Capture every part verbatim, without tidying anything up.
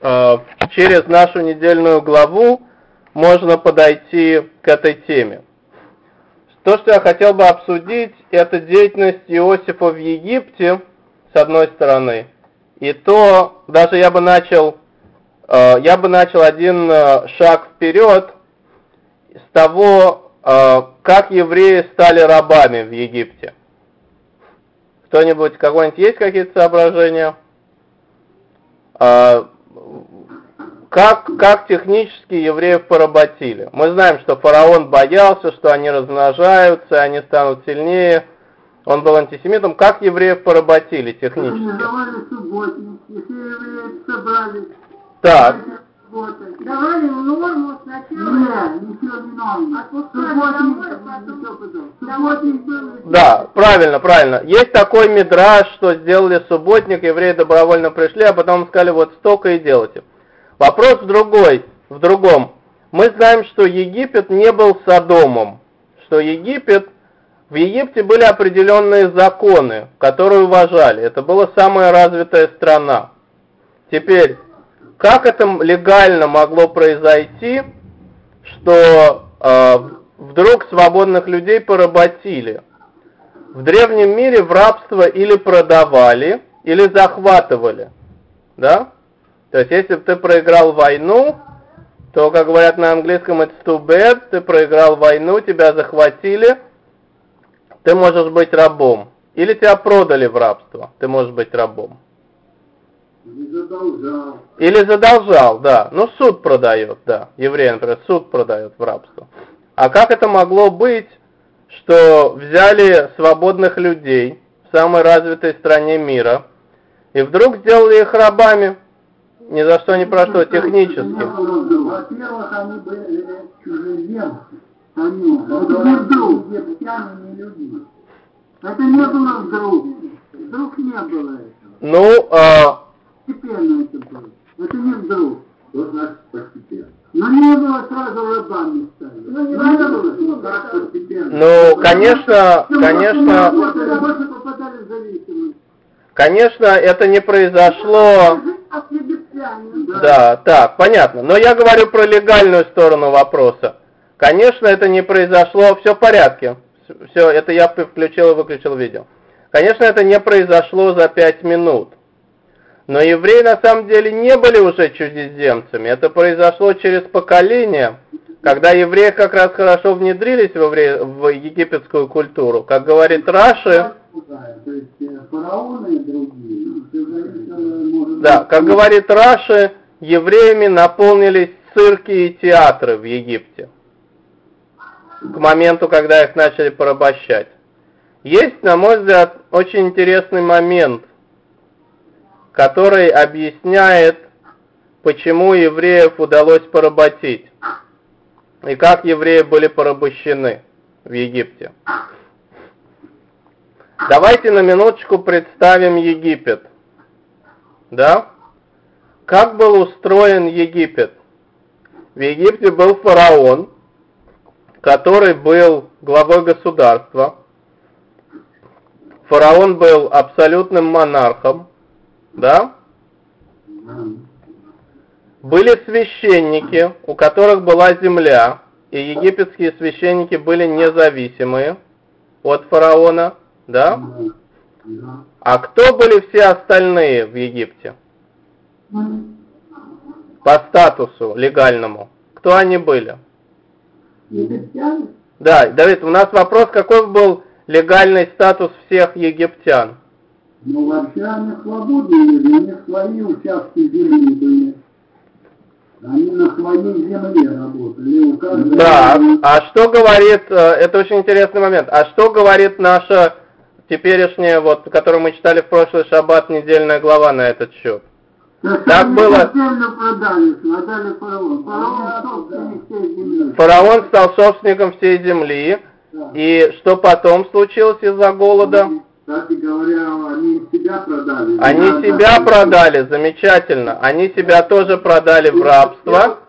э, через нашу недельную главу можно подойти к этой теме. То, что я хотел бы обсудить, это деятельность Иосифа в Египте, с одной стороны, и то, даже я бы начал, э, я бы начал один э, шаг вперед с того, э, как евреи стали рабами в Египте. Кто-нибудь, какой-нибудь есть какие-то соображения? Э, Как, как технически евреев поработили? Мы знаем, что фараон боялся, что они размножаются, они станут сильнее. Он был антисемитом. Как евреев поработили технически? Так. Давали норму сначала. Нет, ничего не норму. Да, правильно, правильно. Есть такой мидраш, что сделали субботник, евреи добровольно пришли, а потом сказали, вот столько и делайте. Вопрос в другой, в другом. Мы знаем, что Египет не был Содомом, что Египет, в Египте были определенные законы, которые уважали. Это была самая развитая страна. Теперь, как это легально могло произойти, что э, вдруг свободных людей поработили? В древнем мире в рабство или продавали, или захватывали, да? То есть, если бы ты проиграл войну, то, как говорят на английском, it's too bad, ты проиграл войну, тебя захватили, ты можешь быть рабом. Или тебя продали в рабство, ты можешь быть рабом. Или задолжал. Или задолжал, да. Ну, суд продает, да. Евреи, например, суд продает в рабство. А как это могло быть, что взяли свободных людей в самой развитой стране мира и вдруг сделали их рабами? Ни за что, ни про что, технически. Во-первых, они были чужеземцы. Они вдруг египтянами людьми. Это не было вдруг. Вдруг не было этого. Ну, а... Постепенно это было. Это не вдруг. Что значит постепенно? Но не было сразу рабами стали. Ну, не было. Так постепенно. Ну, конечно, конечно... Больше попадали в зависимость. Конечно, это не произошло... Да, так, понятно. Но я говорю про легальную сторону вопроса. Конечно, это не произошло, все в порядке. Все, это я включил и выключил видео. Конечно, это не произошло за пять минут. Но евреи на самом деле не были уже чужеземцами. Это произошло через поколение, когда евреи как раз хорошо внедрились в, евре... в египетскую культуру. Как говорит Раши... Да, как говорит Раши, евреями наполнились цирки и театры в Египте к моменту, когда их начали порабощать. Есть, на мой взгляд, очень интересный момент, который объясняет, почему евреев удалось поработить и как евреи были порабощены в Египте. Давайте на минуточку представим Египет. Да? Как был устроен Египет? В Египте был фараон, который был главой государства. Фараон был абсолютным монархом. Да? Были священники, у которых была земля, и египетские священники были независимые от фараона. Да? А кто были все остальные в Египте? По статусу легальному. Кто они были? Египтяне? Да, Давид, у нас вопрос, какой был легальный статус всех египтян? Ну, вообще они свободны, у них свои участки земли были. Они на своей земле работали. У каждого... Да, а что говорит, это очень интересный момент, а что говорит наша теперешняя, вот, которую мы читали в прошлый шаббат, недельная глава на этот счет? Так, так было... Продали, продали фараон. Фараон, всей земли. Фараон стал собственником всей земли. Да. И что потом случилось из-за голода? Кстати говоря, они себя продали. Они да, себя да, продали, да. Замечательно. Они себя тоже продали в рабство.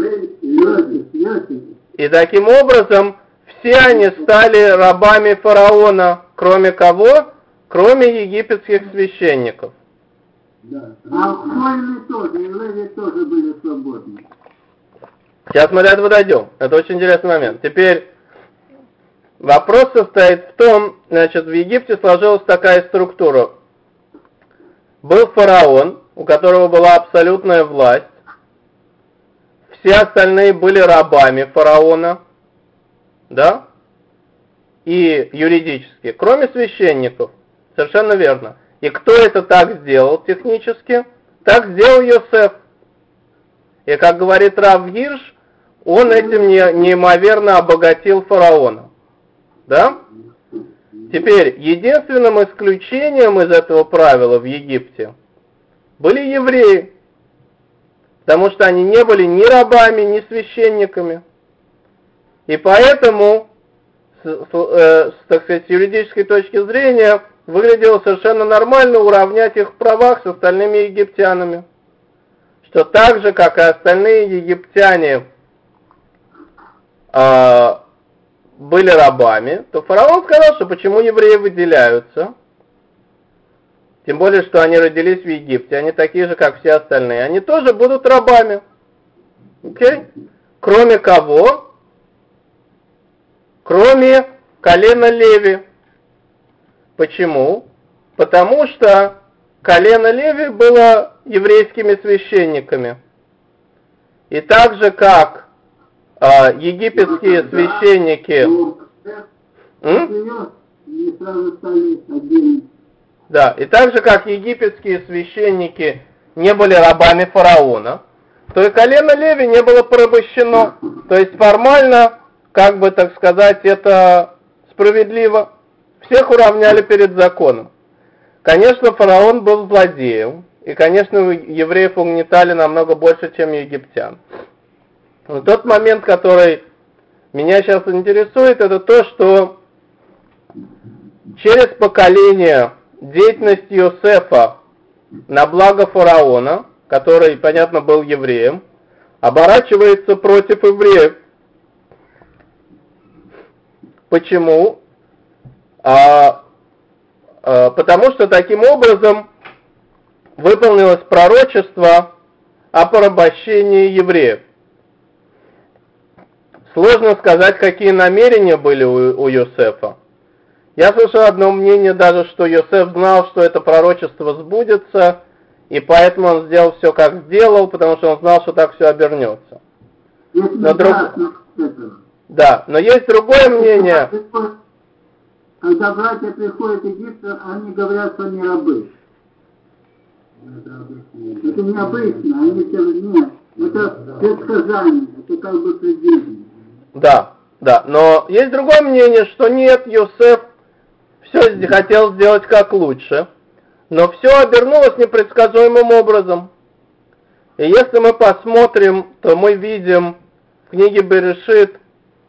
И таким образом все они стали рабами фараона. Кроме кого? Кроме египетских священников. Да. А воины тоже, евреи тоже были свободны. Сейчас мы до этого дойдем. Это очень интересный момент. Теперь вопрос состоит в том, значит, в Египте сложилась такая структура. Был фараон, у которого была абсолютная власть. Все остальные были рабами фараона, да, и юридически, кроме священников. Совершенно верно. И кто это так сделал технически? Так сделал Йосеф. И как говорит Рав Гирш, он этим не, неимоверно обогатил фараона. Да? Теперь, единственным исключением из этого правила в Египте были евреи. Потому что они не были ни рабами, ни священниками. И поэтому, с, э, с, так сказать, с юридической точки зрения, выглядело совершенно нормально уравнять их в правах с остальными египтянами. Что так же, как и остальные египтяне э, были рабами, то фараон сказал, что почему евреи выделяются. Тем более, что они родились в Египте, они такие же, как все остальные. Они тоже будут рабами. Окей? Кроме кого? Кроме колена Леви. Почему? Потому что колено Леви было еврейскими священниками. И так же, как э, египетские священники... М? Да, и так же, как египетские священники не были рабами фараона, то и колено Леви не было порабощено. То есть формально, как бы так сказать, это справедливо. Всех уравняли перед законом. Конечно, фараон был злодеем, и, конечно, евреев угнетали намного больше, чем египтян. Но тот момент, который меня сейчас интересует, это то, что через поколение деятельность Йосефа на благо фараона, который, понятно, был евреем, оборачивается против евреев. Почему? А, а, потому что таким образом выполнилось пророчество о порабощении евреев. Сложно сказать, какие намерения были у, у Йосефа. Я слышал одно мнение даже, что Йосеф знал, что это пророчество сбудется, и поэтому он сделал все, как сделал, потому что он знал, что так все обернется. Но друг... Да, но есть другое мнение. Когда братья приходят в Египет, они говорят, что они рабы. Это необычно, они все нет. Это предсказание, это как бы предвидение. Да, да, но есть другое мнение, что нет, Йосеф все хотел сделать как лучше, но все обернулось непредсказуемым образом. И если мы посмотрим, то мы видим в книге Берешит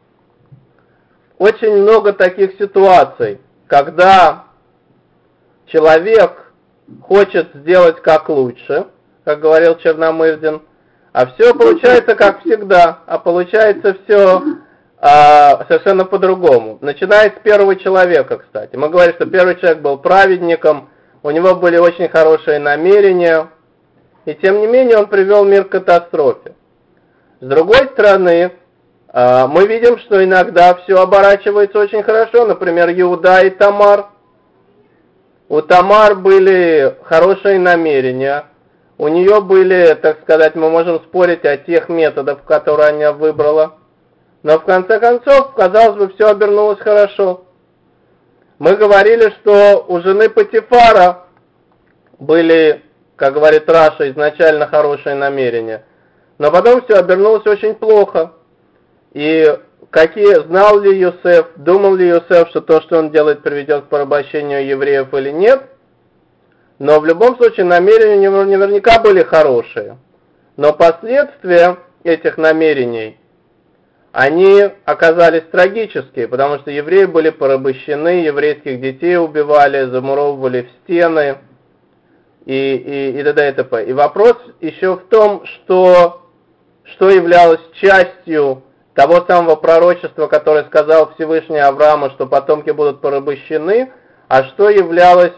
очень много таких ситуаций, когда человек хочет сделать как лучше, как говорил Черномырдин, а все получается как всегда, а получается все а, совершенно по-другому. Начиная с первого человека, кстати. Мы говорим, что первый человек был праведником, у него были очень хорошие намерения, и тем не менее он привел мир к катастрофе. С другой стороны, а, мы видим, что иногда все оборачивается очень хорошо, например, Иуда и Тамар. У Тамар были хорошие намерения, у нее были, так сказать, мы можем спорить о тех методах, которые она выбрала, но в конце концов, казалось бы, все обернулось хорошо. Мы говорили, что у жены Патифара были, как говорит Раша, изначально хорошие намерения, но потом все обернулось очень плохо. И какие, знал ли Йосеф, думал ли Йосеф, что то, что он делает, приведет к порабощению евреев или нет, но в любом случае намерения наверняка были хорошие. Но последствия этих намерений, они оказались трагические, потому что евреи были порабощены, еврейских детей убивали, замуровывали в стены и, и, и т.д. и т.п. И вопрос еще в том, что, что являлось частью того самого пророчества, которое сказал Всевышний Аврааму, что потомки будут порабощены, а что являлось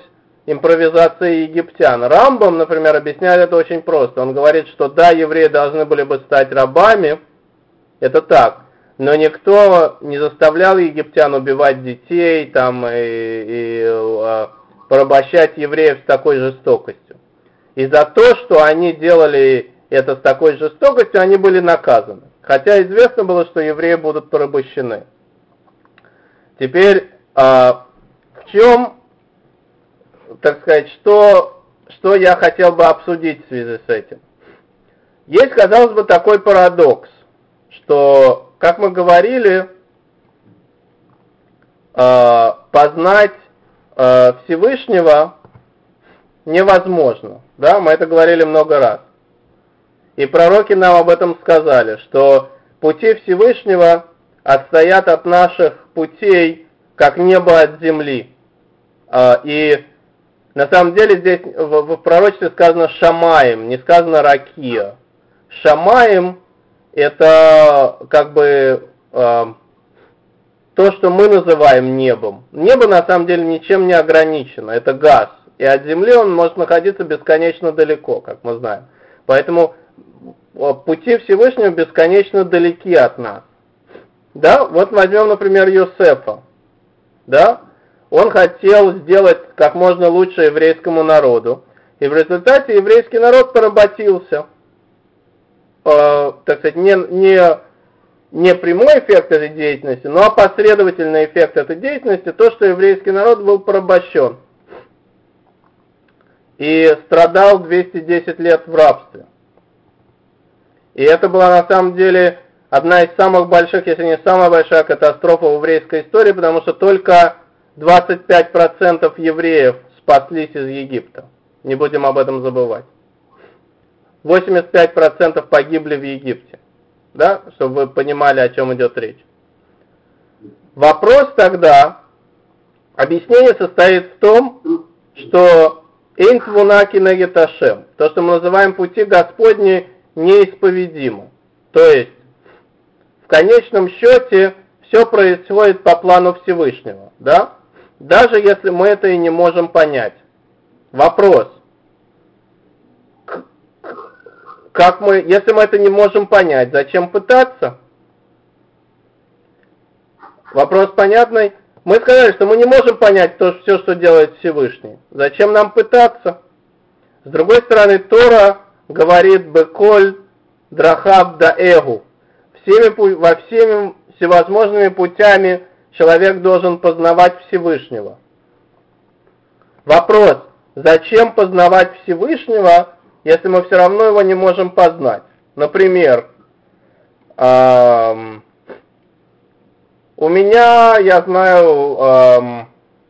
импровизацией египтян. Рамбам, например, объясняет это очень просто. Он говорит, что да, евреи должны были бы стать рабами, это так, но никто не заставлял египтян убивать детей там, и, и э, порабощать евреев с такой жестокостью. И за то, что они делали это с такой жестокостью, они были наказаны. Хотя известно было, что евреи будут порабощены. Теперь, э, в чем, так сказать, что, что я хотел бы обсудить в связи с этим? Есть, казалось бы, такой парадокс, что, как мы говорили, э, познать э, Всевышнего невозможно. Да, мы это говорили много раз. И пророки нам об этом сказали, что пути Всевышнего отстоят от наших путей, как небо от земли. Э, и на самом деле здесь в, в пророчестве сказано «шамаим», не сказано «ракия». «Шамаим» это как бы э, то, что мы называем небом. Небо на самом деле ничем не ограничено, это газ. И от Земли он может находиться бесконечно далеко, как мы знаем. Поэтому пути Всевышнего бесконечно далеки от нас. Да, вот возьмем, например, Йосефа. Да, он хотел сделать как можно лучше еврейскому народу. И в результате еврейский народ поработился. Э, так сказать, не, не, не прямой эффект этой деятельности, но опосредовательный эффект этой деятельности, то, что еврейский народ был порабощен и страдал двести десять лет в рабстве. И это была на самом деле одна из самых больших, если не самая большая катастрофа в еврейской истории, потому что только двадцать пять процентов евреев спаслись из Египта. Не будем об этом забывать. восемьдесят пять процентов погибли в Египте. Да? Чтобы вы понимали, о чем идет речь. Вопрос тогда, объяснение состоит в том, что «Эйн твуна кинегет Ашем», то, что мы называем пути Господни, неисповедимо. То есть, в конечном счете, все происходит по плану Всевышнего. Да? Даже если мы это и не можем понять. Вопрос. Как мы, если мы это не можем понять, зачем пытаться? Вопрос понятный. Мы сказали, что мы не можем понять то, все, что делает Всевышний. Зачем нам пытаться? С другой стороны, Тора говорит «беколь драхаб да эгу». Всеми, во всеми всевозможными путями человек должен познавать Всевышнего. Вопрос, зачем познавать Всевышнего, если мы все равно его не можем познать? Например, эм, у меня, я знаю, эм,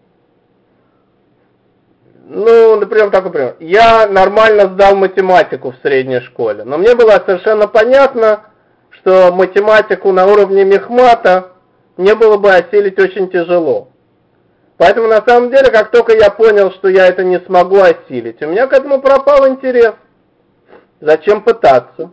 ну, например, такой пример. Я нормально сдал математику в средней школе, но мне было совершенно понятно, что математику на уровне мехмата мне было бы осилить очень тяжело. Поэтому на самом деле, как только я понял, что я это не смогу осилить, у меня к этому пропал интерес. Зачем пытаться?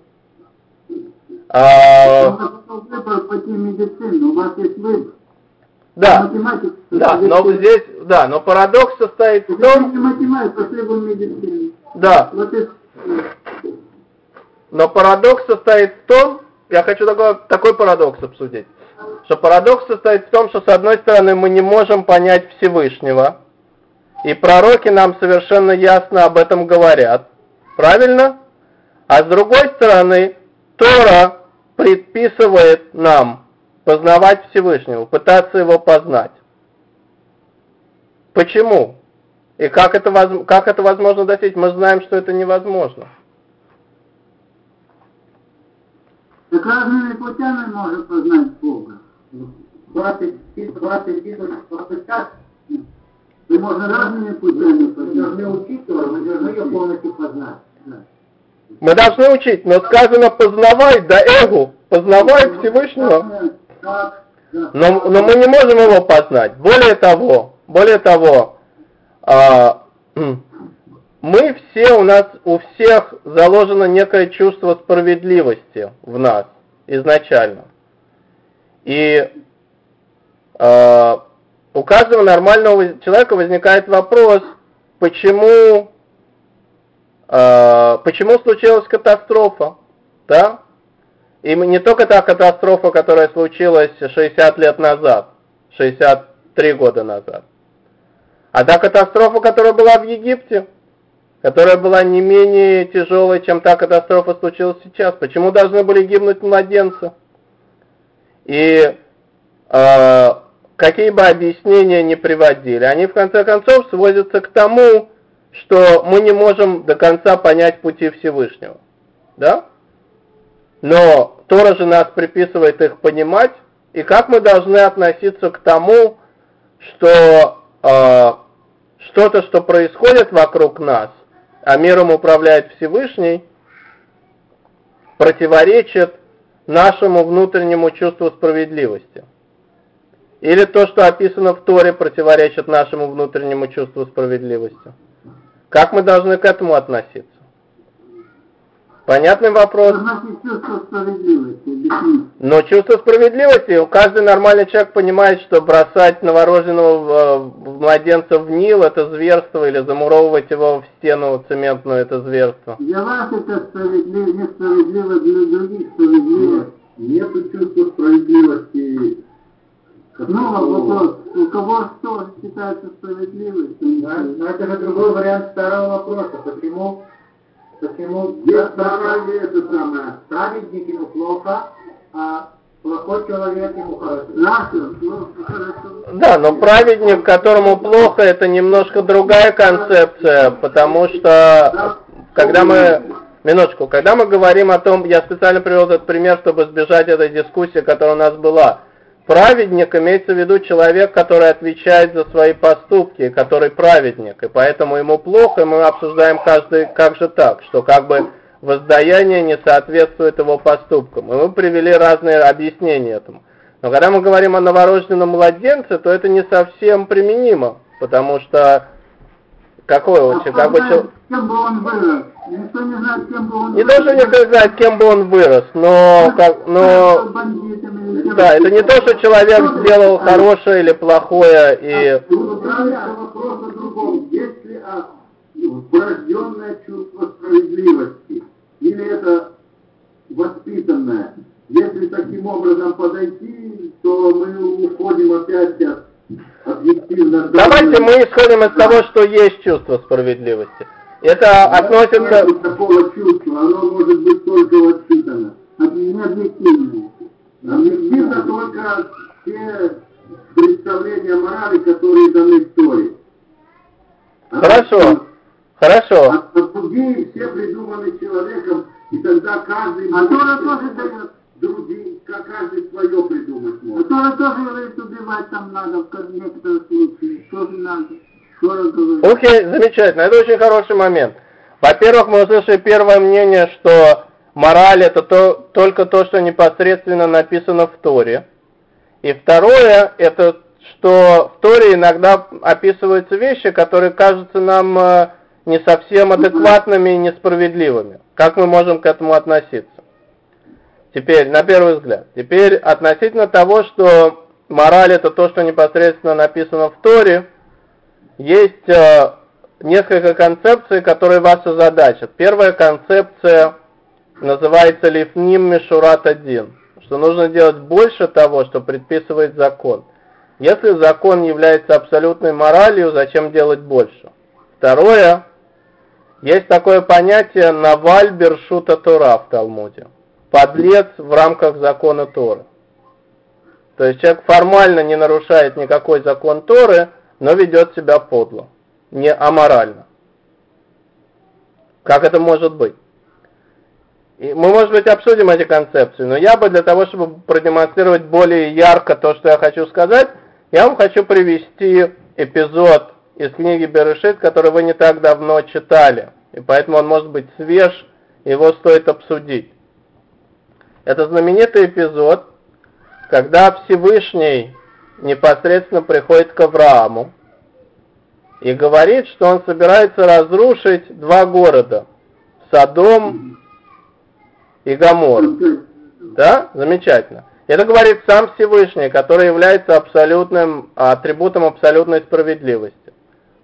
А... Выбор пойти в медицину, у вас есть выбор. Да, да, но здесь, да, но парадокс состоит в том... Если математик, пошли бы в медицину. Да. Вот это... Но парадокс состоит в том, я хочу такой, такой парадокс обсудить, что парадокс состоит в том, что с одной стороны мы не можем понять Всевышнего, и пророки нам совершенно ясно об этом говорят, правильно? А с другой стороны, Тора предписывает нам познавать Всевышнего, пытаться его познать. Почему? И как это, как это возможно достичь? Мы знаем, что это невозможно. Так разными путями можно познать Бога. двадцать, двадцать, двадцать пять. И можно разными путями познать. Мы должны учить Тору, мы должны ее полностью познать. Мы должны учить, но сказано познавать, да эгу, познавать Всевышнего. Но, но мы не можем его познать. Более того, более того, а, мы все, у нас, у всех заложено некое чувство справедливости в нас изначально. И а, у каждого нормального человека возникает вопрос, почему, э, почему случилась катастрофа, да? И не только та катастрофа, которая случилась шестьдесят лет назад, шестьдесят три года назад, а та катастрофа, которая была в Египте, которая была не менее тяжелой, чем та катастрофа случилась сейчас. Почему должны были гибнуть младенцы? И э, какие бы объяснения ни приводили, они в конце концов сводятся к тому, что мы не можем до конца понять пути Всевышнего. Да? Но Тора же нас приписывает их понимать, и как мы должны относиться к тому, что э, что-то, что происходит вокруг нас, а миром управляет Всевышний, противоречит нашему внутреннему чувству справедливости. Или то, что описано в Торе, противоречит нашему внутреннему чувству справедливости. Как мы должны к этому относиться? Понятный вопрос? Чувство справедливости. Но чувство справедливости, каждый нормальный человек понимает, что бросать новорожденного младенца в Нил — это зверство, или замуровывать его в стену цементную — это зверство. Для вас это справедливо, несправедливо, для других справедливо. Нету чувства справедливости. Ну, вопрос, у кого что считается справедливостью? Да? Но это же другой вариант старого вопроса. Почему? Почему это самое, праведник ему плохо, а плохой человек ему хорошо? Да, но праведник, которому плохо, это немножко другая концепция, потому что когда мы, минуточку, когда мы говорим о том, я специально привел этот пример, чтобы избежать этой дискуссии, которая у нас была. Праведник имеется в виду человек, который отвечает за свои поступки, который праведник, и поэтому ему плохо, и мы обсуждаем каждый, как же так, что как бы воздаяние не соответствует его поступкам. И мы привели разные объяснения этому. Но когда мы говорим о новорожденном младенце, то это не совсем применимо, потому что какой он, а как бы человек... Кем бы он вырос? Никто не знает, кем бы он Не вырос. то, что никто не знает, кем бы он вырос, но, как, но да, это не то, что человек сделал хорошее или плохое, и... Тут вопрос о другом. Есть ли а, врожденное чувство справедливости? Или это воспитанное? Если таким образом подойти, то мы уходим опять от объективно... Давайте мы исходим из того, что есть чувство справедливости. Это относится... Нет такого чувства, оно может быть только воспитано. Не объективно. Объективно только те представления морали, которые даны в Торе. Хорошо, хорошо. А другие все придуманы человеком, и тогда каждый... А Тора тоже дает. Другие, как каждый свое придумать А может. Тора тоже говорит, убивать там надо, в некоторых случаях. Тоже надо. Тора говорит. Окей, замечательно, это очень хороший момент. Во-первых, мы услышали первое мнение, что мораль это то, только то, что непосредственно написано в Торе. И второе, это что в Торе иногда описываются вещи, которые кажутся нам не совсем адекватными и несправедливыми. Как мы можем к этому относиться? Теперь, на первый взгляд. Теперь, относительно того, что мораль это то, что непосредственно написано в Торе, есть э, несколько концепций, которые вас озадачат. Первая концепция называется «Лифним мишурат один», что нужно делать больше того, что предписывает закон. Если закон является абсолютной моралью, зачем делать больше? Второе, есть такое понятие «наваль бершута Тора» в Талмуде. Подлец в рамках закона Торы. То есть человек формально не нарушает никакой закон Торы, но ведет себя подло, не аморально. Как это может быть? И мы, может быть, обсудим эти концепции, но я бы для того, чтобы продемонстрировать более ярко то, что я хочу сказать, я вам хочу привести эпизод из книги Берешит, который вы не так давно читали, и поэтому он может быть свеж, его стоит обсудить. Это знаменитый эпизод, когда Всевышний непосредственно приходит к Аврааму и говорит, что он собирается разрушить два города, Содом и Гомор. Да? Замечательно. Это говорит сам Всевышний, который является абсолютным атрибутом абсолютной справедливости.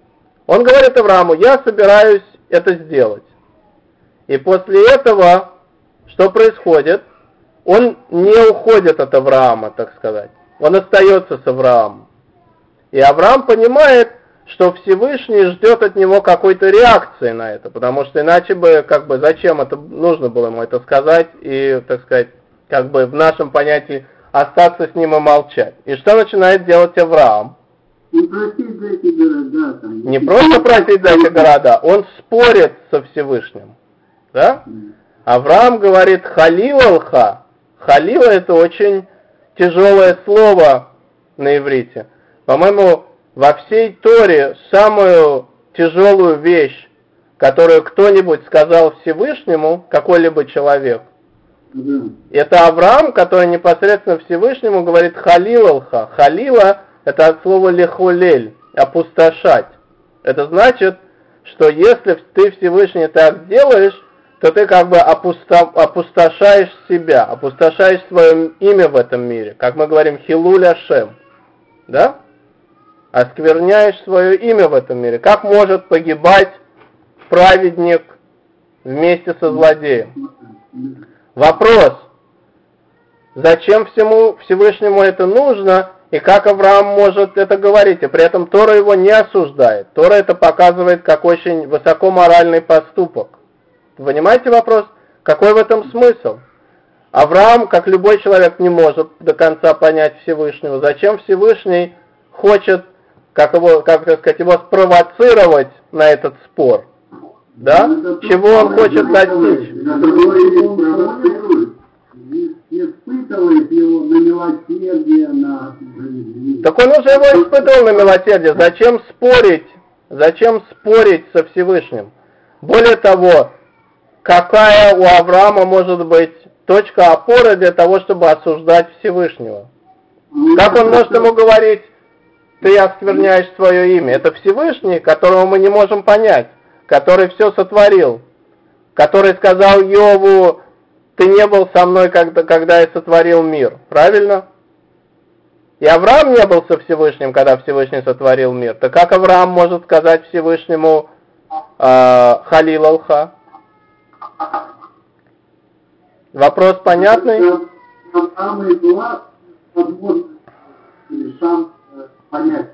Он говорит Аврааму: я собираюсь это сделать. И после этого, что происходит? Он не уходит от Авраама, так сказать. Он остается с Авраамом. И Авраам понимает, что Всевышний ждет от него какой-то реакции на это, потому что иначе бы, как бы, зачем это нужно было ему это сказать и, так сказать, как бы в нашем понятии остаться с ним и молчать. И что начинает делать Авраам? Не просить за эти города. Там. Не просто просить за эти города, он спорит со Всевышним. Да? Авраам говорит халилалха. Халила — это очень тяжелое слово на иврите. По-моему, во всей Торе самую тяжелую вещь, которую кто-нибудь сказал Всевышнему, какой-либо человек, Да. это Авраам, который непосредственно Всевышнему говорит халилалха. Халила — это от слова лехолель, опустошать. Это значит, что если ты, Всевышний, так делаешь, то ты как бы опусто, опустошаешь себя, опустошаешь свое имя в этом мире. Как мы говорим, хилуль Ашем. Да? Оскверняешь свое имя в этом мире. Как может погибать праведник вместе со злодеем? Вопрос: зачем всему Всевышнему это нужно, и как Авраам может это говорить? И при этом Тора его не осуждает. Тора это показывает как очень высокоморальный поступок. Понимаете вопрос? Какой в этом смысл? Авраам, как любой человек, не может до конца понять Всевышнего. Зачем Всевышний хочет, как его, как так сказать, его спровоцировать на этот спор? Да? Чего он хочет достичь? Не испытывает его на милосердие, на... Так он уже его испытывал на милосердие. Зачем спорить? Зачем спорить со Всевышним? Более того, какая у Авраама может быть точка опоры для того, чтобы осуждать Всевышнего? Как он может ему говорить: ты оскверняешь свое имя? Это Всевышний, которого мы не можем понять, который все сотворил, который сказал Йову: ты не был со мной, когда, когда я сотворил мир. Правильно? И Авраам не был со Всевышним, когда Всевышний сотворил мир. Так как Авраам может сказать Всевышнему э, халил алха? Вопрос понятный? Самый глаз, возможно, сам понять.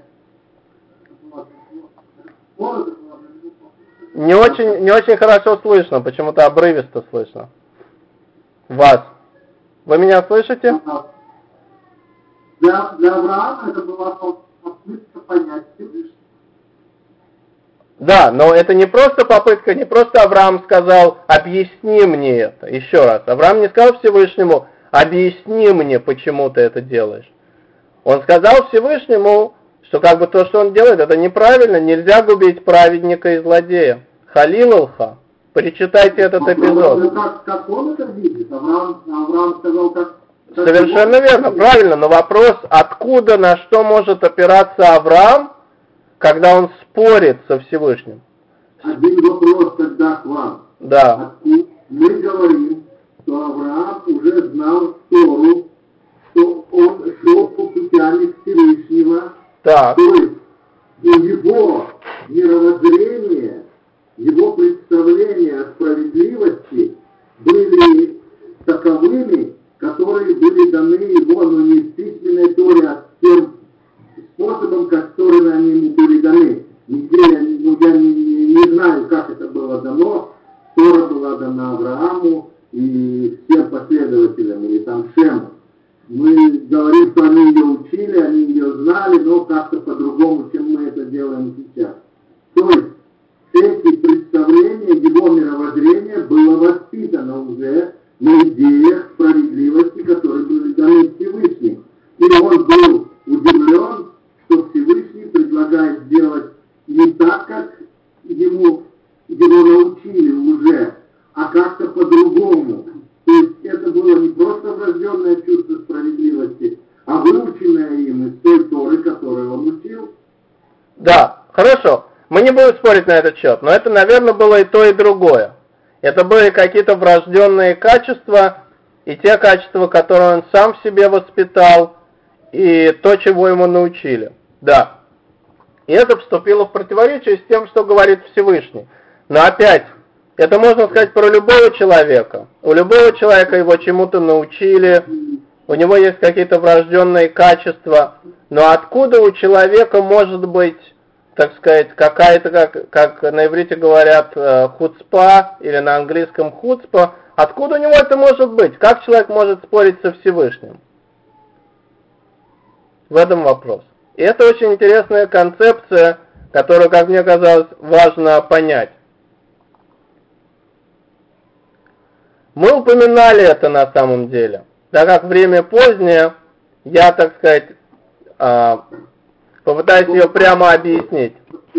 Не очень, не очень хорошо слышно, почему-то обрывисто слышно. Вас. Вы меня слышите? Для, для Авраама это была попытка понять Всевышнего. Да, но это не просто попытка, не просто Авраам сказал: объясни мне это. Еще раз, Авраам не сказал Всевышнему: объясни мне, почему ты это делаешь. Он сказал Всевышнему, что как бы то, что он делает, это неправильно, нельзя губить праведника и злодея. Халилулха. Перечитайте этот эпизод. Как, как он это видит? Авраам, Авраам сказал, как... как Совершенно его... верно, правильно, но вопрос, откуда, на что может опираться Авраам, когда он спорит со Всевышним? Один вопрос тогда к вам. Да. Мы говорим, что Авраам уже знал Тору, что он шел по путями Всевышнего. Так. То есть у его мировоззрения, его представления о справедливости были таковыми, которые были даны его, но не в письменной Торе, а тем способом, которым они ему были даны. Нигде я, ну, я не, не, не знаю, как это было дано. Тора была дана Аврааму и всем последователям, или там Шему. Мы говорим, что они ее учили, они ее знали, но как-то по-другому, чем мы это делаем сейчас. То есть эти представления, его мировоззрение было воспитано уже на идеях справедливости, которые были даны Всевышним. И он был удивлен, что Всевышний предлагает сделать не так, как ему, его научили уже, а как-то по-другому. То есть это было не просто врожденное чувство справедливости, а выученное им из той Торы, которую он учил. Да, хорошо. Мы не будем спорить на этот счет, но это, наверное, было и то, и другое. Это были какие-то врожденные качества, и те качества, которые он сам в себе воспитал, и то, чего ему научили. Да. И это вступило в противоречие с тем, что говорит Всевышний. Но опять, это можно сказать про любого человека. У любого человека его чему-то научили, у него есть какие-то врожденные качества. Но откуда у человека может быть, так сказать, какая-то, как, как на иврите говорят, хуцпа, или на английском хуцпа, откуда у него это может быть? Как человек может спорить со Всевышним? В этом вопрос. И это очень интересная концепция, которую, как мне казалось, важно понять. Мы упоминали это на самом деле. Так как время позднее, я, так сказать, попытаюсь ее прямо объяснить.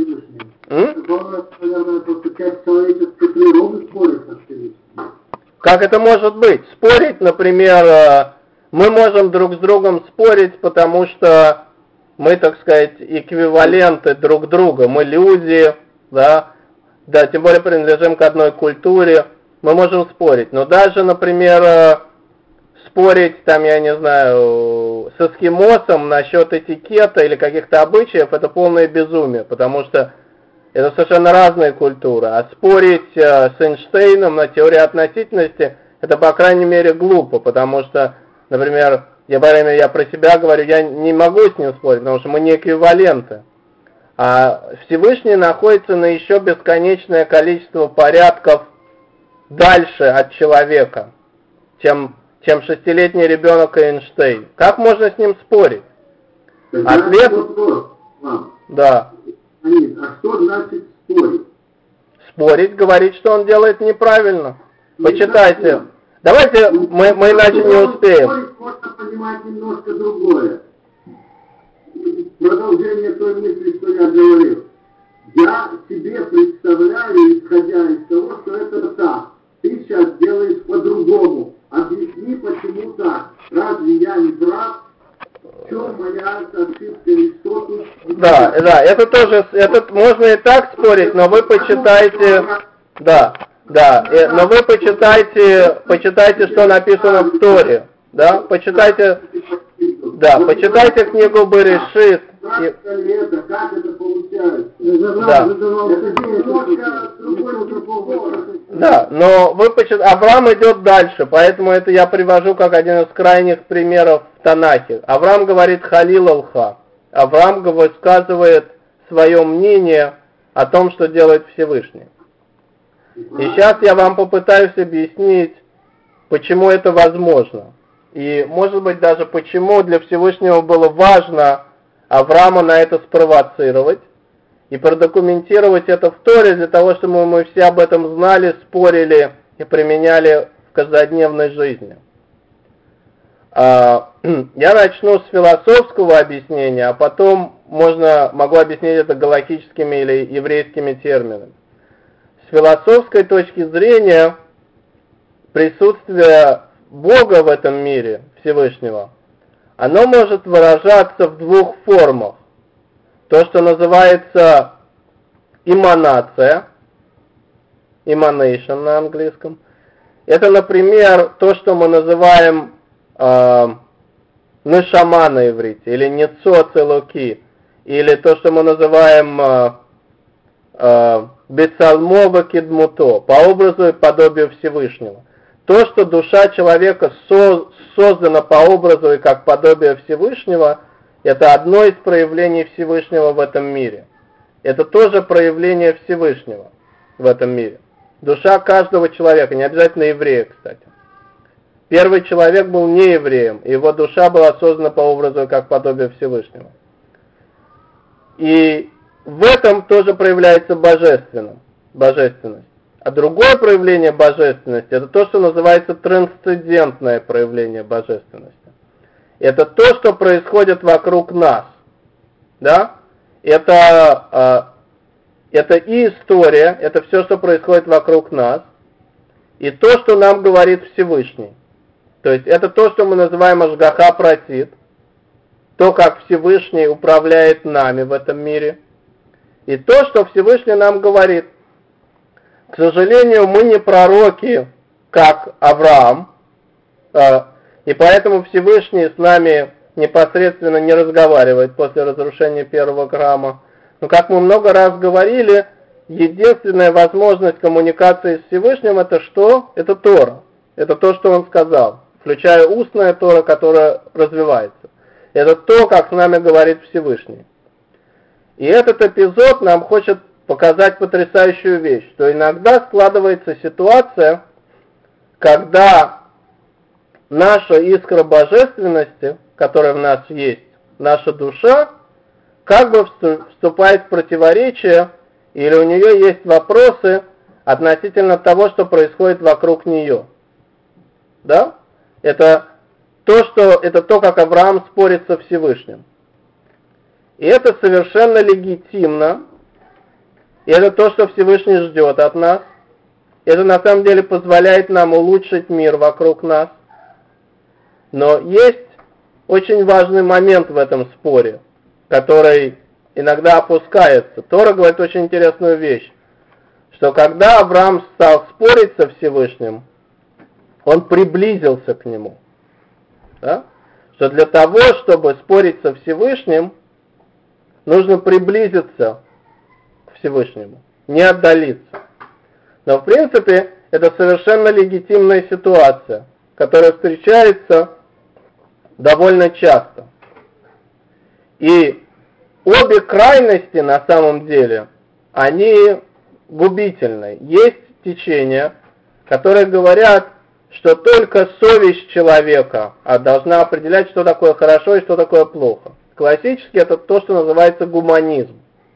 Как это может быть? Спорить, например, мы можем друг с другом спорить, потому что мы, так сказать, эквиваленты друг друга. Мы люди, да, да, тем более принадлежим к одной культуре. Мы можем спорить. Но даже, например, спорить, там, я не знаю, с эскимосом насчет этикета или каких-то обычаев, это полное безумие, потому что это совершенно разные культуры. А спорить с Эйнштейном на теории относительности, это, по крайней мере, глупо, потому что, например, я, я про себя говорю, я не могу с ним спорить, потому что мы не эквиваленты. А Всевышний находится на еще бесконечное количество порядков дальше от человека, чем, чем шестилетний ребенок Эйнштейн. Как можно с ним спорить? Ответ... Да. А что значит спорить? Спорить, говорить, что он делает неправильно. Почитайте. Давайте мы, мы иначе не успеем. Спорить можно понимать немножко другое. Продолжение той мысли, что я говорил. Я себе представляю, исходя из того, что это так. Ты сейчас делаешь по-другому. Объясни, почему так. Разве я не прав? В чем моя ошибка и что тут? Да, да, это тоже, это можно и так спорить, но вы почитайте, да, да, но вы почитайте, почитайте, что написано в Торе, да, почитайте, да, почитайте книгу Берешит. Как это, как это получается? Да. Да, но вы почитайте, Авраам идет дальше, поэтому это я привожу как один из крайних примеров в Танахе. Авраам говорит халил алха. Авраам высказывает свое мнение о том, что делает Всевышний. И сейчас я вам попытаюсь объяснить, почему это возможно. И, может быть, даже почему для Всевышнего было важно Авраама на это спровоцировать и продокументировать это в Торе, для того, чтобы мы все об этом знали, спорили и применяли в каждодневной жизни. Я начну с философского объяснения, а потом можно, могу объяснить это галактическими или еврейскими терминами. С философской точки зрения, присутствие Бога в этом мире, Всевышнего, оно может выражаться в двух формах. То, что называется эманация, emanation на английском, это, например, то, что мы называем э, нешама на иврите, или ницоц элоки, или то, что мы называем э, э, бецалмова кидмуто, по образу и подобию Всевышнего. То, что душа человека со, создана по образу и как подобие Всевышнего, это одно из проявлений Всевышнего в этом мире. Это тоже проявление Всевышнего в этом мире. Душа каждого человека, не обязательно еврея, кстати. Первый человек был не евреем, и его душа была создана по образу и как подобие Всевышнего. И в этом тоже проявляется божественным, божественность. А другое проявление божественности, это то, что называется трансцендентное проявление божественности. Это то, что происходит вокруг нас. Да? Это, это и история, это все, что происходит вокруг нас, и то, что нам говорит Всевышний. То есть это то, что мы называем ашгаха пратит, то, как Всевышний управляет нами в этом мире, и то, что Всевышний нам говорит. К сожалению, мы не пророки, как Авраам, и поэтому Всевышний с нами непосредственно не разговаривает после разрушения первого храма. Но, как мы много раз говорили, единственная возможность коммуникации с Всевышним — это что? Это Тора. Это то, что Он сказал, включая устная Тора, которая развивается. Это то, как с нами говорит Всевышний. И этот эпизод нам хочет показать потрясающую вещь, что иногда складывается ситуация, когда наша искра божественности, которая в нас есть, наша душа, как бы вступает в противоречие, или у нее есть вопросы относительно того, что происходит вокруг нее. Да? Это то, что, это то, как Авраам спорит со Всевышним. И это совершенно легитимно. И это то, что Всевышний ждет от нас. Это на самом деле позволяет нам улучшить мир вокруг нас. Но есть очень важный момент в этом споре, который иногда опускается. Тора говорит очень интересную вещь, что когда Авраам стал спорить со Всевышним, он приблизился к нему. Да? Что для того, чтобы спорить со Всевышним, нужно приблизиться к Всевышнему, не отдалиться. Но в принципе это совершенно легитимная ситуация, которая встречается довольно часто. И обе крайности на самом деле, они губительны. Есть течения, которые говорят, что только совесть человека должна определять, что такое хорошо и что такое плохо. Классически это то, что называется гуманизм.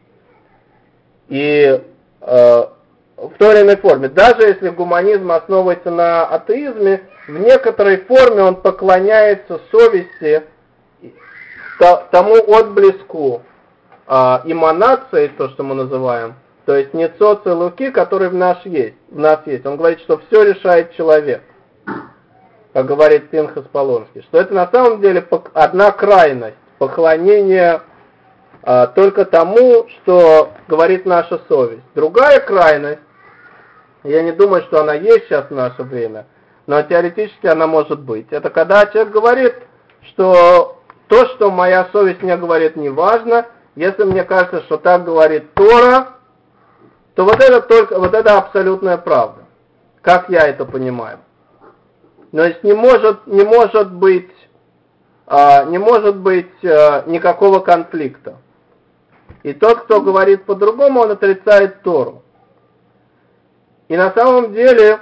И э, в той или иной форме, даже если гуманизм основывается на атеизме, в некоторой форме он поклоняется совести, тому отблеску э, эманации, то, что мы называем, то есть ницоц и луки, который в нас есть. В нас есть. Он говорит, что все решает человек, как говорит Пинхас Полонский, что это на самом деле одна крайность, поклонение а, только тому, что говорит наша совесть. Другая крайность, я не думаю, что она есть сейчас в наше время, но теоретически она может быть. Это когда человек говорит, что то, что моя совесть мне говорит, не важно. Если мне кажется, что так говорит Тора, то вот это только, вот это абсолютная правда. Как я это понимаю? То есть не может, не может быть, а, не может быть а, никакого конфликта. И тот, кто говорит по-другому, он отрицает Тору. И на самом деле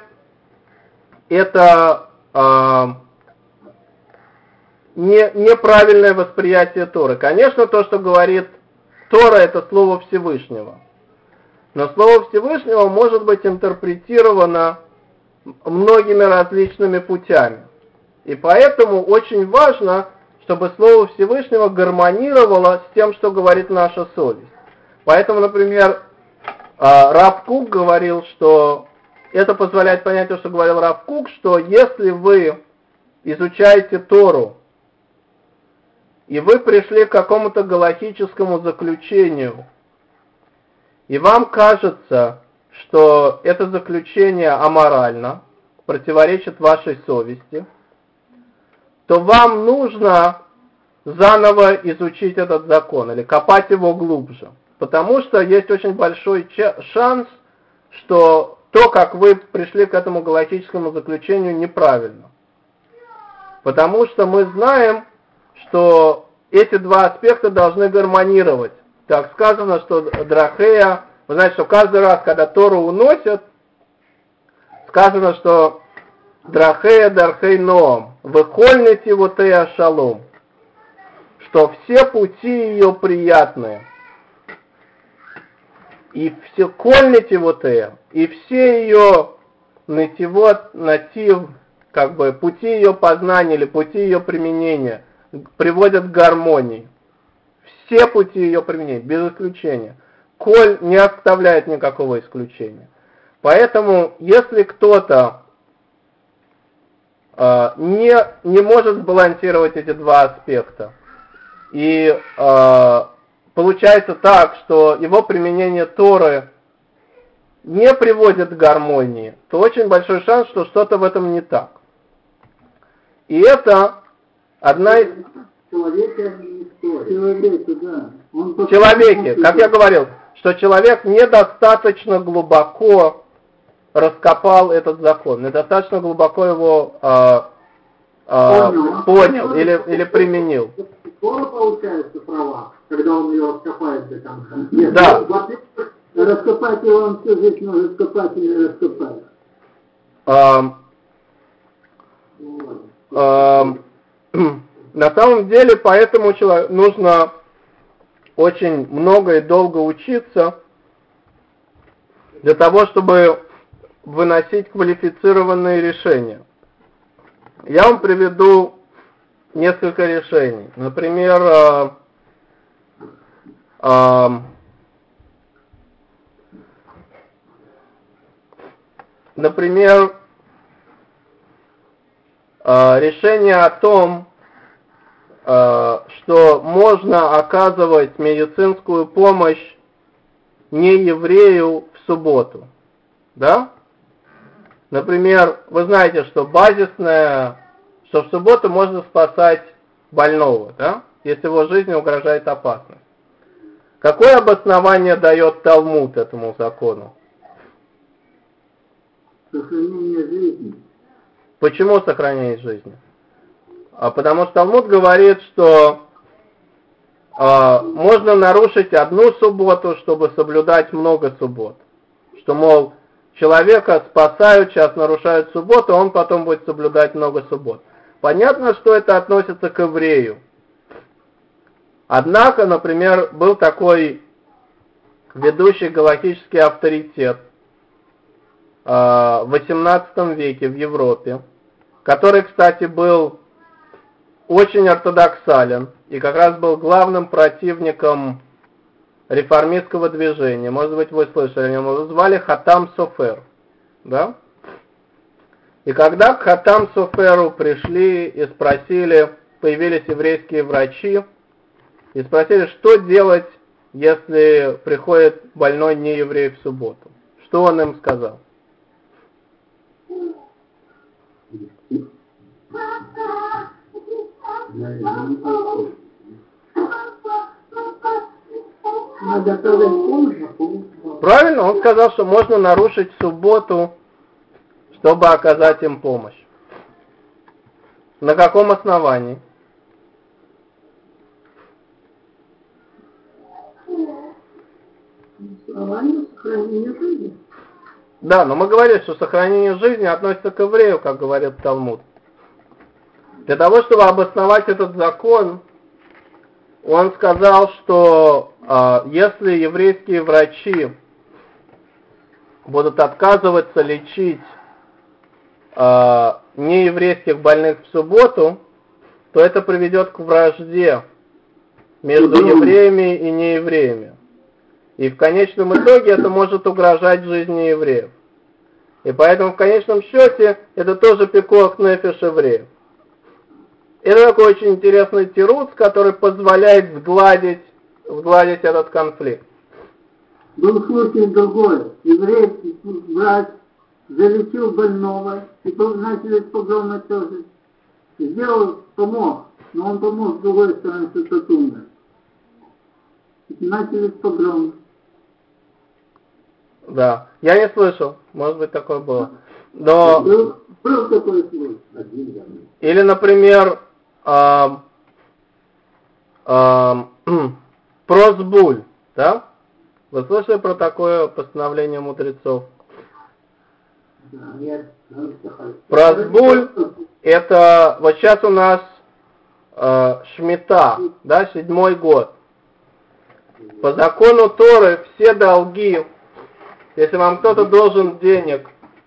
это а, не, неправильное восприятие Торы. Конечно, то, что говорит Тора, это слово Всевышнего. Но слово Всевышнего может быть интерпретировано многими различными путями. И поэтому очень важно, чтобы слово Всевышнего гармонировало с тем, что говорит наша совесть. Поэтому, например, Рав Кук говорил, что это позволяет понять то, что говорил Рав Кук, что если вы изучаете Тору, и вы пришли к какому-то галахическому заключению, и вам кажется, что это заключение аморально, противоречит вашей совести, то вам нужно заново изучить этот закон или копать его глубже. Потому что есть очень большой шанс, что то, как вы пришли к этому галахическому заключению, неправильно. Потому что мы знаем, что эти два аспекта должны гармонировать. Так сказано, что драхея, вы знаете, что каждый раз, когда Тору уносят, сказано, что драхея дархей ноам, выхольните вот и ашалом, что все пути ее приятные. И все кольните вот и, и все ее нативот, натив, как бы пути ее познания или пути ее применения приводят к гармонии. Все пути ее применения, без исключения. Коль не оставляет никакого исключения. Поэтому, если кто-то э, не, не может сбалансировать эти два аспекта, и э, получается так, что его применение Торы не приводит к гармонии, то очень большой шанс, что что-то в этом не так. И это одна из... Человека не история. Человека, да. Он в человеке, как я говорил, что человек недостаточно глубоко раскопал этот закон, недостаточно глубоко его а, а, понял, понял или, или применил. Скоро получается права, когда он ее раскопает до конца. Нет, да. Ну, раскопать его он всю жизнь может раскопать или раскопать. А, а, на самом деле, поэтому нужно очень много и долго учиться для того, чтобы выносить квалифицированные решения. Я вам приведу несколько решений. Например, а, а, например, а, решение о том, а, что можно оказывать медицинскую помощь не еврею в субботу. Да? Например, вы знаете, что базисное, что в субботу можно спасать больного, да? Если его жизни угрожает опасность. Какое обоснование дает Талмуд этому закону? Сохранение жизни. Почему сохранение жизни? А потому что Талмуд говорит, что а, можно нарушить одну субботу, чтобы соблюдать много суббот. Что, мол, человека спасают, сейчас нарушают субботу, он потом будет соблюдать много суббот. Понятно, что это относится к еврею. Однако, например, был такой ведущий галахический авторитет в восемнадцатом веке в Европе, который, кстати, был очень ортодоксален и как раз был главным противником реформистского движения. Может быть, вы слышали о нем. Его звали Хатам Софер. Да? И когда к Хатам Соферу пришли и спросили, появились еврейские врачи, и спросили, что делать, если приходит больной нееврей в субботу. Что он им сказал? Правильно, он сказал, что можно нарушить субботу, чтобы оказать им помощь. На каком основании? Основание сохранения жизни. Да, но мы говорили, что сохранение жизни относится к еврею, как говорит Талмуд. Для того, чтобы обосновать этот закон, он сказал, что э, если еврейские врачи будут отказываться лечить э, нееврейских больных в субботу, то это приведет к вражде между евреями и неевреями. И в конечном итоге это может угрожать жизни евреев. И поэтому в конечном счете это тоже пикуах нефеш евреев. Это такой очень интересный тирус, который позволяет сгладить, сгладить этот конфликт. Был случай другой. Еврейский врач залечил больного, и начали погромы тоже. Сделал, помог, но он помог с другой стороны, с Татунга. Начали погромы. Да, я не слышал, может быть, такое было. Но... Был, был такой случай. Или, например, э, э, прозбуль, да? Вы слышали про такое постановление мудрецов? Прозбуль — это вот сейчас у нас э, шмита, да, седьмой год. По закону Торы все долги, если вам кто-то должен денег,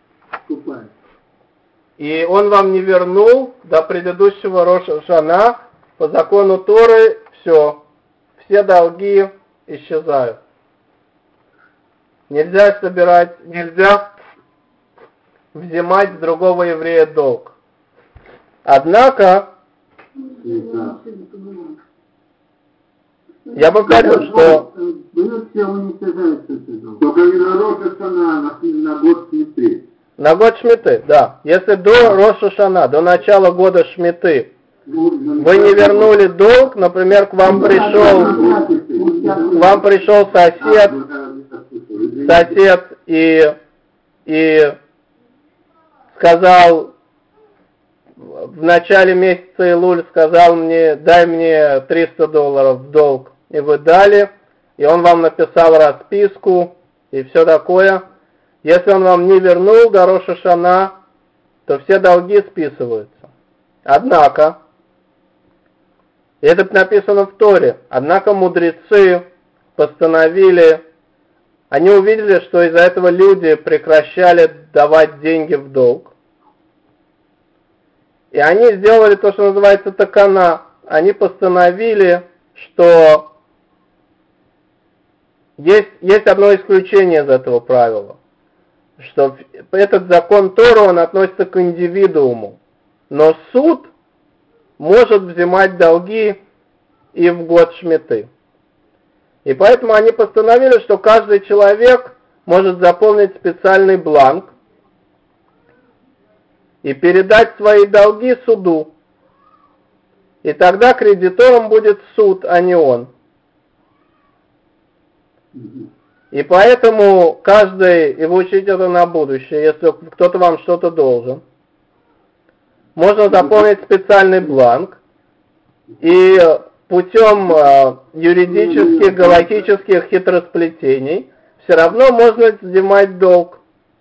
и он вам не вернул до предыдущего Рош ха-Шана, по закону Торы все, все долги исчезают. Нельзя собирать, нельзя взимать с другого еврея долг. Однако, я бы сказал, что... Только не на Рош ха-Шана, на, на год Шмиты. На год Шмиты, да. Если до Рош ха-Шана, до начала года Шмиты, вы не вернули долг, например, к вам пришел... к вам пришел сосед, сосед и, и сказал, в начале месяца Илуль сказал мне, дай мне триста долларов в долг, и вы дали, и он вам написал расписку, и все такое. Если он вам не вернул до Рош ха-Шана, то все долги списываются. Однако, и это написано в Торе, однако мудрецы постановили, они увидели, что из-за этого люди прекращали давать деньги в долг. И они сделали то, что называется такана. Они постановили, что есть, есть одно исключение из этого правила, что этот закон Тора, он относится к индивидууму, но суд может взимать долги и в год шмиты. И поэтому они постановили, что каждый человек может заполнить специальный бланк и передать свои долги суду. И тогда кредитором будет суд, а не он. И поэтому каждый, и вы учите это на будущее, если кто-то вам что-то должен, можно заполнить специальный бланк, и путем э, юридических, галактических хитросплетений все равно можно взимать долг.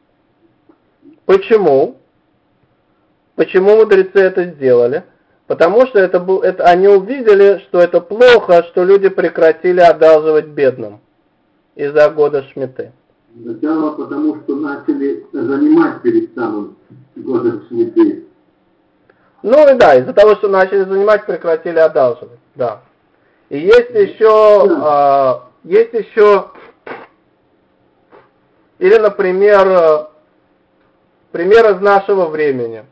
Почему? Почему мудрецы это сделали? Потому что это, это, они увидели, что это плохо, что люди прекратили одалживать бедным из-за года шмиты. Сначала потому, что начали занимать перед самым годом шмиты. Ну и да, из-за того, что начали занимать, прекратили одалживать. Да. И есть еще, э, есть еще, или, например, пример из нашего времени.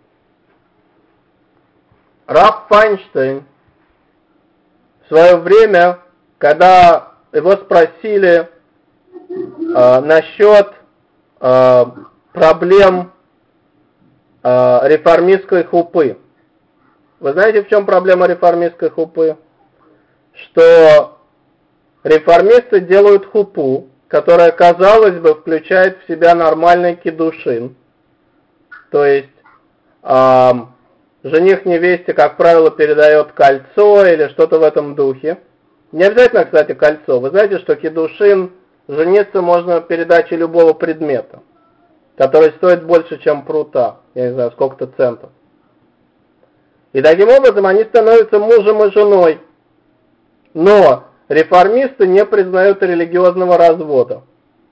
Рав Файнштейн в свое время, когда его спросили э, насчет э, проблем э, реформистской хупы. Вы знаете, в чем проблема реформистской хупы? Что реформисты делают хупу, которая, казалось бы, включает в себя нормальный кидушин, то есть э, жених невесте, как правило, передает кольцо или что-то в этом духе. Не обязательно, кстати, кольцо. Вы знаете, что кидушин, жениться можно передачей любого предмета, который стоит больше, чем прута. Я не знаю, сколько-то центов. И таким образом они становятся мужем и женой. Но реформисты не признают религиозного развода.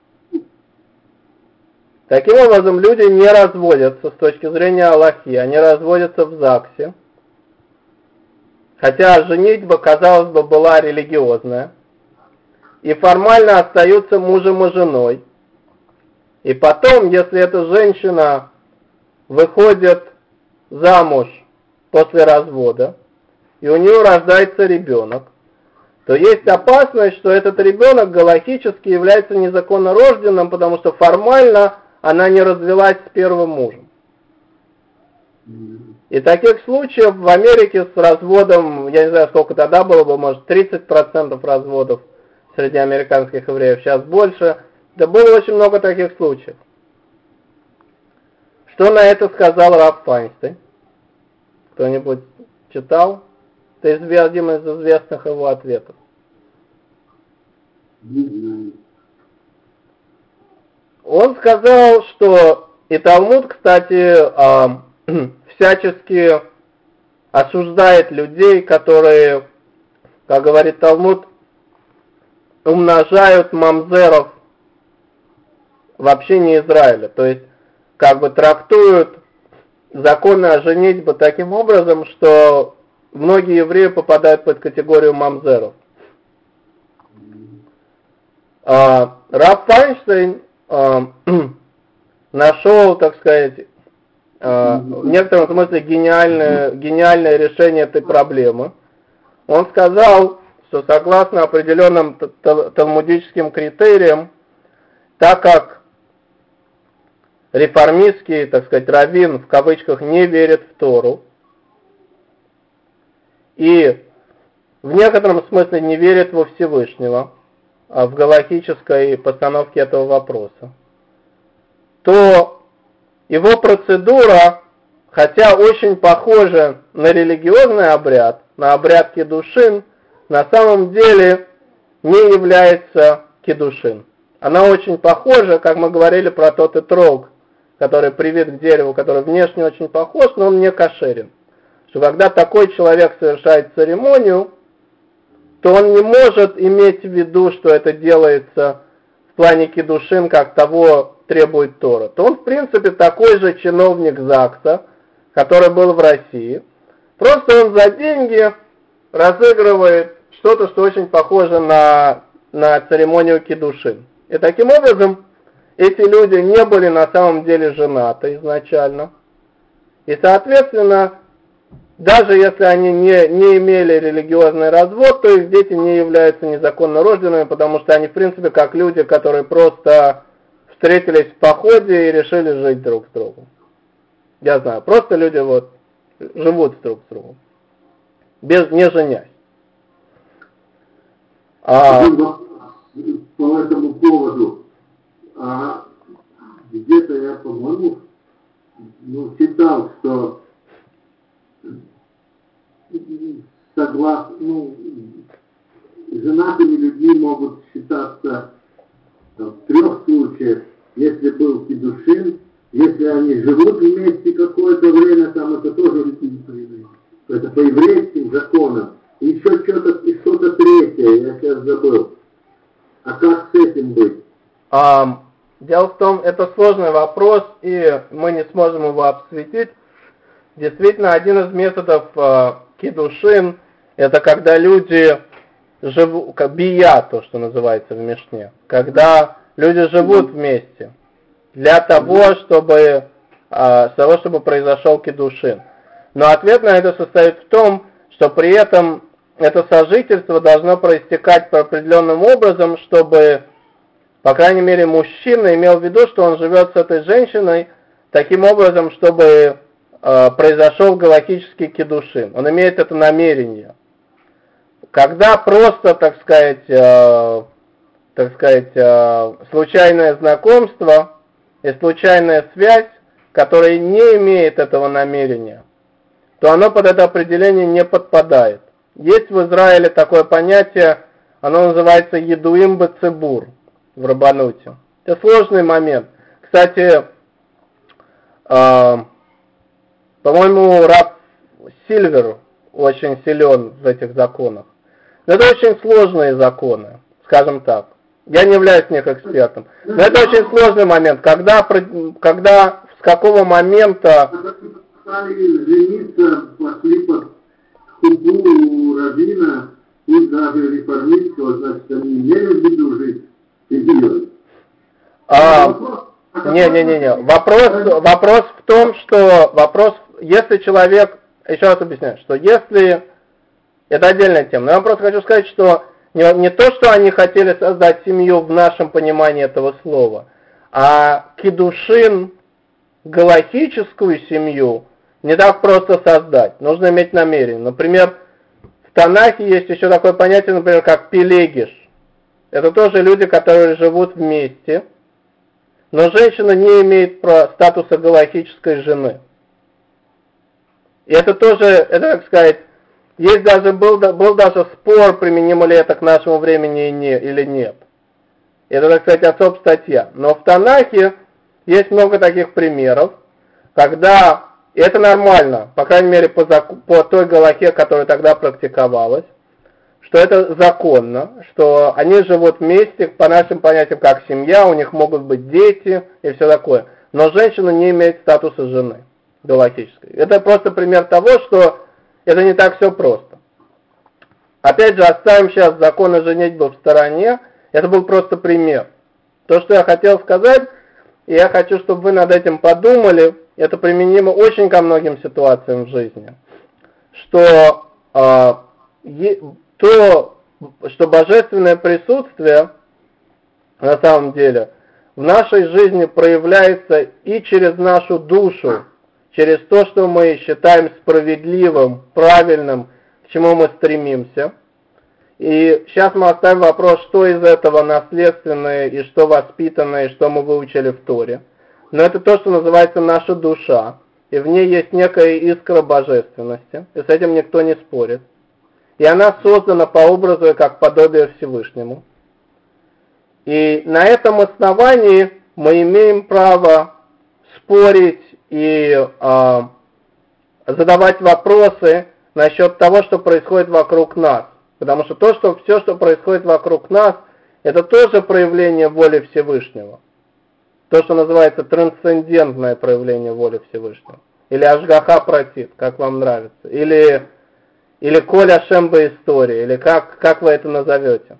Таким образом, люди не разводятся с точки зрения Аллахи, они разводятся в ЗАГСе. Хотя женитьба, казалось бы, была религиозная. И формально остаются мужем и женой. И потом, если эта женщина выходит замуж после развода, и у нее рождается ребенок, то есть опасность, что этот ребенок галахически является незаконно рожденным, потому что формально она не развелась с первым мужем. И таких случаев в Америке с разводом, я не знаю, сколько тогда было бы, может, тридцать процентов разводов среди американских евреев, сейчас больше. Да было очень много таких случаев. Что на это сказал Рав Файнштейн? Кто-нибудь читал? Это один из известных его ответов. Не знаю. Он сказал, что и Талмуд, кстати, всячески осуждает людей, которые, как говорит Талмуд, умножают мамзеров в общении Израиля. То есть, как бы трактуют законы о женитьбе таким образом, что многие евреи попадают под категорию мамзеров. А, Рав Файнштейн а, нашел, так сказать, а, в некотором смысле гениальное, гениальное решение этой проблемы. Он сказал, что согласно определенным талмудическим критериям, так как реформистский, так сказать, раввин в кавычках не верит в Тору и в некотором смысле не верит во Всевышнего, в галахической постановке этого вопроса, то его процедура, хотя очень похожа на религиозный обряд, на обряд кидушин, на самом деле не является кидушин. Она очень похожа, как мы говорили про тот этрог, который привит к дереву, который внешне очень похож, но он не кошерен. Что когда такой человек совершает церемонию, то он не может иметь в виду, что это делается в плане кидушин, как того требует Тора. То он, в принципе, такой же чиновник ЗАГСа, который был в России. Просто он за деньги разыгрывает что-то, что очень похоже на, на церемонию кидушин. И таким образом, эти люди не были на самом деле женаты изначально. И, соответственно, даже если они не, не имели религиозный развод, то их дети не являются незаконно рожденными, потому что они, в принципе, как люди, которые просто встретились в походе и решили жить друг с другом. Я знаю, просто люди вот живут друг с другом, без, не женясь. А... По этому поводу, а, где-то я, по-моему, ну, читал, что согласно, ну, женатыми людьми могут считаться там, в трех случаях, если был кидушин, если они живут вместе какое-то время, там это тоже это по еврейским законам, еще что-то, и что-то третье, я сейчас забыл. А как с этим быть? А, дело в том, это сложный вопрос, и мы не сможем его обсветить. Действительно, один из методов а, кидушин, это когда люди живут, как бия, то, что называется в Мишне, когда люди живут вместе для того, чтобы, а, для того, чтобы произошел кидушин. Но ответ на это состоит в том, что при этом это сожительство должно проистекать по определенным образом, чтобы, по крайней мере, мужчина имел в виду, что он живет с этой женщиной таким образом, чтобы э, произошел галактический кидушин. Он имеет это намерение. Когда просто, так сказать, э, так сказать, э, случайное знакомство и случайная связь, которая не имеет этого намерения, то оно под это определение не подпадает. Есть в Израиле такое понятие, оно называется едуим бецибур в Рабануте. Это сложный момент. Кстати, э, по-моему, раб Сильвер очень силен в этих законах. Но это очень сложные законы, скажем так. Я не являюсь в них экспертом. Но это очень сложный момент. Когда, когда с какого момента... Стали жениться, пошли под хупу у раввина, и даже реформистского, значит, они имели в виду жить и делать. Не-не-не, вопрос, вопрос в том, что вопрос, если человек, еще раз объясняю, что если, это отдельная тема, но я просто хочу сказать, что не, не то, что они хотели создать семью в нашем понимании этого слова, а кидушин, галахическую семью, не так просто создать. Нужно иметь намерение. Например, в Танахе есть еще такое понятие, например, как пелегиш. Это тоже люди, которые живут вместе, но женщина не имеет статуса галахической жены. И это тоже, это, так сказать, есть даже, был, был даже спор, применимо ли это к нашему времени или нет. Это, так сказать, особая статья. Но в Танахе есть много таких примеров, когда... И это нормально, по крайней мере, по, по той галахе, которая тогда практиковалась, что это законно, что они живут вместе, по нашим понятиям, как семья, у них могут быть дети и все такое. Но женщина не имеет статуса жены галахической. Это просто пример того, что это не так все просто. Опять же, оставим сейчас законы женитьбы в стороне, это был просто пример. То, что я хотел сказать, и я хочу, чтобы вы над этим подумали, это применимо очень ко многим ситуациям в жизни, что э, е, то, что божественное присутствие на самом деле в нашей жизни проявляется и через нашу душу, через то, что мы считаем справедливым, правильным, к чему мы стремимся, И сейчас мы оставим вопрос, что из этого наследственное, и что воспитанное, и что мы выучили в Торе. Но это то, что называется наша душа, и в ней есть некая искра божественности, и с этим никто не спорит. И она создана по образу и как подобие Всевышнему. И на этом основании мы имеем право спорить и э, задавать вопросы насчет того, что происходит вокруг нас. Потому что то, что все, что происходит вокруг нас, это тоже проявление воли Всевышнего. То, что называется трансцендентное проявление воли Всевышнего. Или Ашгаха Пратит, как вам нравится. Или, или Коль Ашем Баистория, или как, как вы это назовете.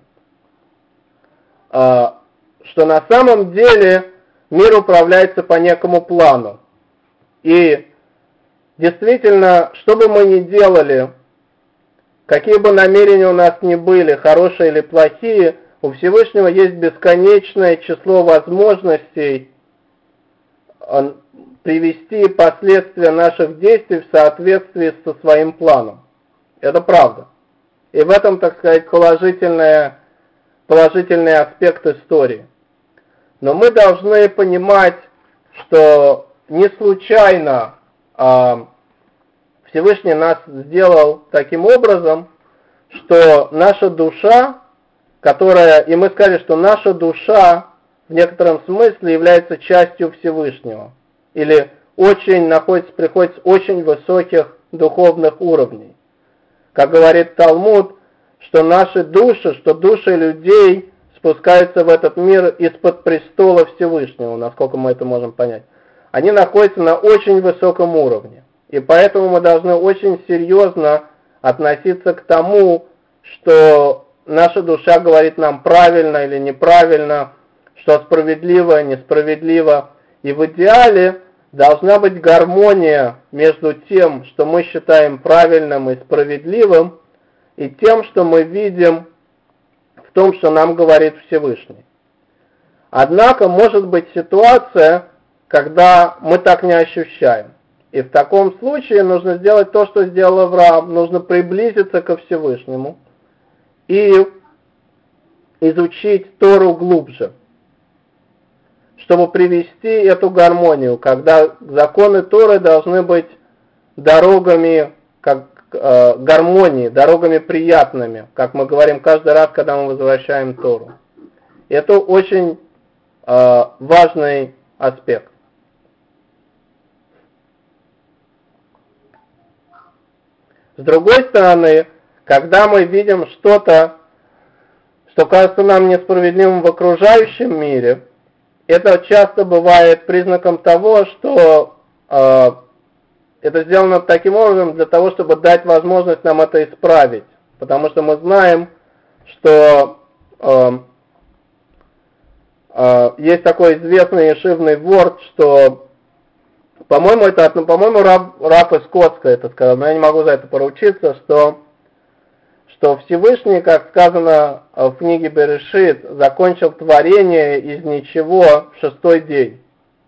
А, что на самом деле мир управляется по некому плану. И действительно, что бы мы ни делали, какие бы намерения у нас ни были, хорошие или плохие, у Всевышнего есть бесконечное число возможностей привести последствия наших действий в соответствии со своим планом. Это правда. И в этом, так сказать, положительный, положительный аспект истории. Но мы должны понимать, что не случайно а, Всевышний нас сделал таким образом, что наша душа, которая, и мы сказали, что наша душа в некотором смысле является частью Всевышнего, или очень находится, приходит с очень высоких духовных уровней. Как говорит Талмуд, что наши души, что души людей спускаются в этот мир из-под престола Всевышнего, насколько мы это можем понять. Они находятся на очень высоком уровне. И поэтому мы должны очень серьезно относиться к тому, что наша душа говорит нам правильно или неправильно, что справедливо, несправедливо. И в идеале должна быть гармония между тем, что мы считаем правильным и справедливым, и тем, что мы видим в том, что нам говорит Всевышний. Однако может быть ситуация, когда мы так не ощущаем. И в таком случае нужно сделать то, что сделал Авраам. Нужно приблизиться ко Всевышнему и изучить Тору глубже, чтобы привести эту гармонию, когда законы Торы должны быть дорогами как, э, гармонии, дорогами приятными, как мы говорим каждый раз, когда мы возвращаем Тору. Это очень э, важный аспект. С другой стороны, когда мы видим что-то, что кажется нам несправедливым в окружающем мире, это часто бывает признаком того, что э, это сделано таким образом для того, чтобы дать возможность нам это исправить. Потому что мы знаем, что э, э, есть такой известный ешивный ворд, что, по-моему, это, ну, по-моему, Рав, Рав из Коцка это сказал, но я не могу за это поручиться, что что Всевышний, как сказано в книге Берешит, закончил творение из ничего в шестой день.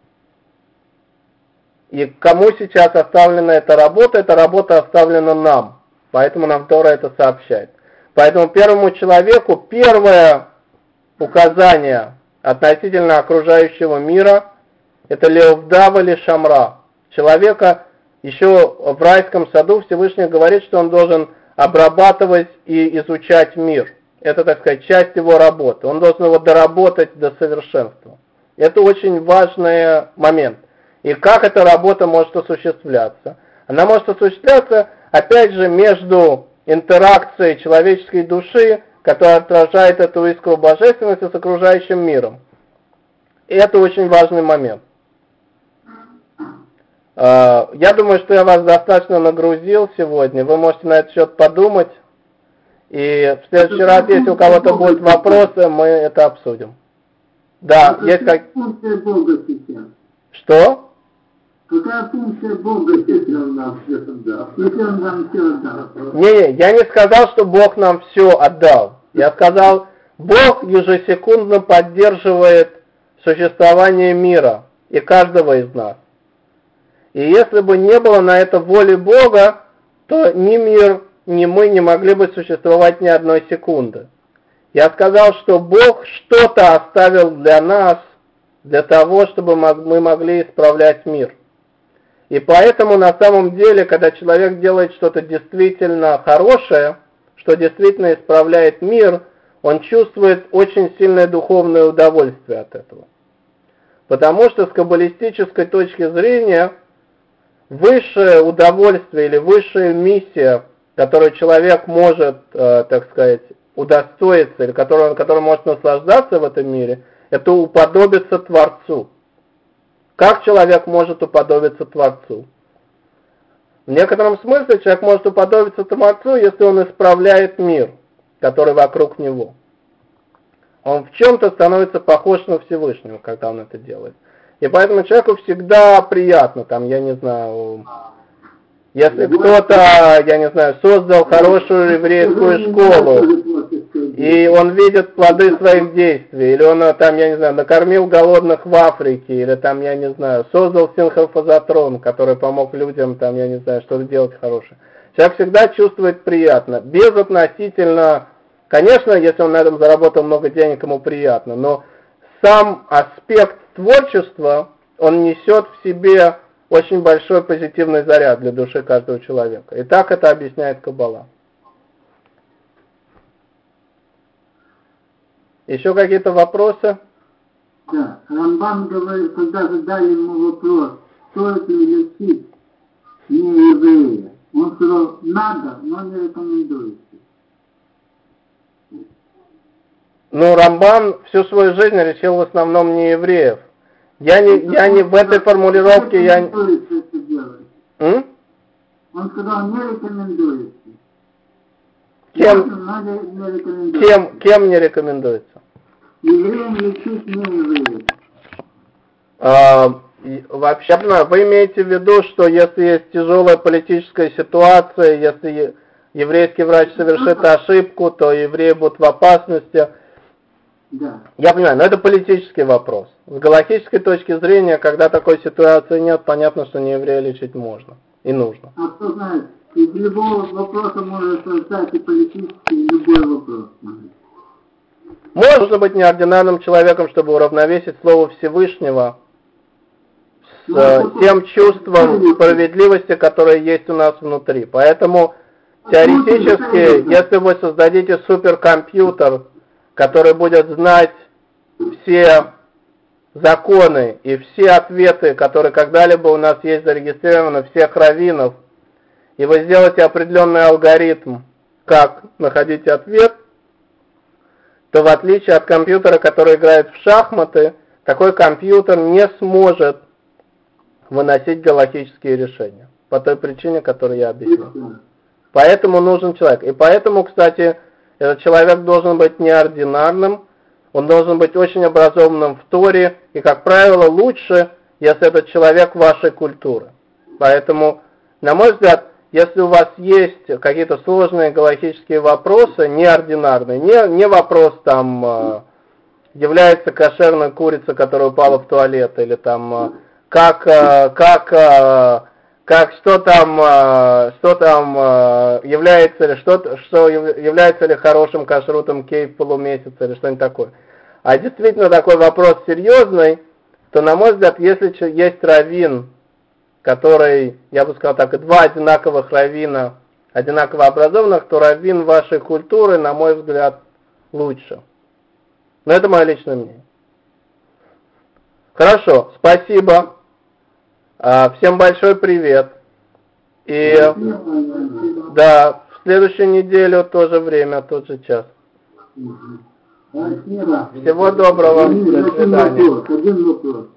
И кому сейчас оставлена эта работа? Эта работа оставлена нам. Поэтому нам Тора это сообщает. Поэтому первому человеку первое указание относительно окружающего мира – это леовдава ли шамра. Человека еще в райском саду Всевышний говорит, что он должен обрабатывать и изучать мир. Это, так сказать, часть его работы. Он должен его доработать до совершенства. Это очень важный момент. И как эта работа может осуществляться? Она может осуществляться, опять же, между интеракцией человеческой души, которая отражает эту искру божественности с окружающим миром. И это очень важный момент. Я думаю, что я вас достаточно нагрузил сегодня. Вы можете на этот счет подумать. И в следующий раз, если у кого-то будут вопросы, мы это обсудим. Да, Какая есть как... функция Бога сейчас? Что? Какая функция Бога, если Он нам все отдал? Если Он нам все отдал? Не, я не сказал, что Бог нам все отдал. Я сказал, Бог ежесекундно поддерживает существование мира и каждого из нас. И если бы не было на это воли Бога, то ни мир ни мы не могли бы существовать ни одной секунды. Я сказал, что Бог что-то оставил для нас, для того, чтобы мы могли исправлять мир. И поэтому на самом деле, когда человек делает что-то действительно хорошее, что действительно исправляет мир, он чувствует очень сильное духовное удовольствие от этого. Потому что с каббалистической точки зрения высшее удовольствие или высшая миссия, которую человек может, э, так сказать, удостоиться, или которой, которой может наслаждаться в этом мире, это уподобиться Творцу. Как человек может уподобиться Творцу? В некотором смысле человек может уподобиться Творцу, если он исправляет мир, который вокруг него. Он в чем-то становится похож на Всевышнего, когда он это делает. И поэтому человеку всегда приятно, там, я не знаю, если кто-то, я не знаю, создал хорошую еврейскую школу, и он видит плоды своих действий, или он, там, я не знаю, накормил голодных в Африке, или там, я не знаю, создал синхрофазотрон, который помог людям, там, я не знаю, что-то делать хорошее. Человек всегда чувствует приятно, безотносительно, конечно, если он на этом заработал много денег, ему приятно, но сам аспект творчества, он несет в себе очень большой позитивный заряд для души каждого человека. И так это объясняет Каббала. Еще какие-то вопросы? Да, Рамбам говорит, когда задали ему вопрос, стоит ли лечить нееврея, он сказал, надо, но не рекомендуется. Ну, Рамбам всю свою жизнь лечил в основном не евреев. Я не, я не в этой формулировке, я... М? Он сказал, не рекомендуется. Кем, не рекомендуется. кем, кем не рекомендуется? Евреям лечить не евреев. А, вообще, вы имеете в виду, что если есть тяжелая политическая ситуация, если еврейский врач совершит ошибку, то евреи будут в опасности? Да. Я понимаю, но это политический вопрос. С галахической точки зрения, когда такой ситуации нет, понятно, что не еврея лечить можно и нужно. А кто знает, из любого вопроса может создать и политический, и любой вопрос. Можно быть неординарным человеком, чтобы уравновесить слово Всевышнего с ну, тем чувством справедливости, которое есть у нас внутри. Поэтому теоретически, если вы создадите суперкомпьютер, который будет знать все законы и все ответы, которые когда-либо у нас есть зарегистрированы, всех раввинов, и вы сделаете определенный алгоритм, как находить ответ, то в отличие от компьютера, который играет в шахматы, такой компьютер не сможет выносить галактические решения. По той причине, которую я объяснил. Поэтому нужен человек. И поэтому, кстати, этот человек должен быть неординарным, он должен быть очень образованным в Торе, и, как правило, лучше, если этот человек вашей культуры. Поэтому, на мой взгляд, если у вас есть какие-то сложные галактические вопросы, неординарные, не, не вопрос там, является кошерной курица, которая упала в туалет, или там, как, как, как, что там, что там является ли, что, что является ли хорошим кашрутом кейв полумесяца, или что-нибудь такое. А действительно такой вопрос серьезный, то, на мой взгляд, если есть раввин, который, я бы сказал так, и два одинаковых раввина, одинаково образованных, то раввин вашей культуры, на мой взгляд, лучше. Но это мое личное мнение. Хорошо, спасибо. Всем большой привет. И да, в следующую неделю тоже время, тот же час. Всего доброго. До свидания.